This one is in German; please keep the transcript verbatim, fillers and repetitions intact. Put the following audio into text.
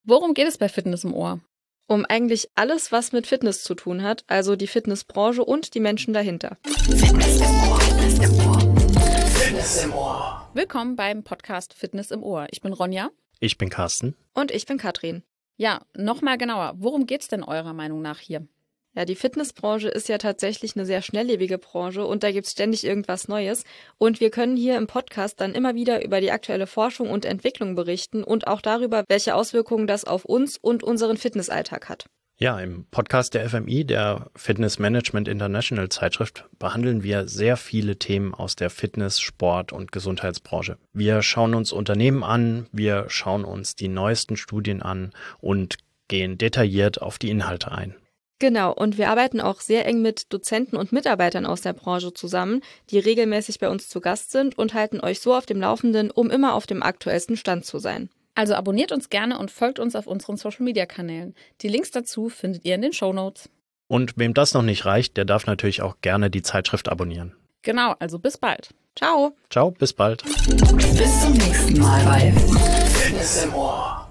Worum geht es bei Fitness im Ohr? Um eigentlich alles, was mit Fitness zu tun hat, also die Fitnessbranche und die Menschen dahinter. Fitness im Ohr, Fitness im Ohr. Fitness im Ohr. Willkommen beim Podcast Fitness im Ohr. Ich bin Ronja. Ich bin Carsten. Und ich bin Katrin. Ja, nochmal genauer. Worum geht es denn eurer Meinung nach hier? Ja, die Fitnessbranche ist ja tatsächlich eine sehr schnelllebige Branche und da gibt es ständig irgendwas Neues. Und wir können hier im Podcast dann immer wieder über die aktuelle Forschung und Entwicklung berichten und auch darüber, welche Auswirkungen das auf uns und unseren Fitnessalltag hat. Ja, im Podcast der F M I, der Fitness Management International Zeitschrift, behandeln wir sehr viele Themen aus der Fitness-, Sport- und Gesundheitsbranche. Wir schauen uns Unternehmen an, wir schauen uns die neuesten Studien an und gehen detailliert auf die Inhalte ein. Genau, und wir arbeiten auch sehr eng mit Dozenten und Mitarbeitern aus der Branche zusammen, die regelmäßig bei uns zu Gast sind und halten euch so auf dem Laufenden, um immer auf dem aktuellsten Stand zu sein. Also abonniert uns gerne und folgt uns auf unseren Social-Media-Kanälen. Die Links dazu findet ihr in den Shownotes. Und wem das noch nicht reicht, der darf natürlich auch gerne die Zeitschrift abonnieren. Genau, also bis bald. Ciao. Ciao, bis bald. Bis zum nächsten Mal bei Fitness im Ohr.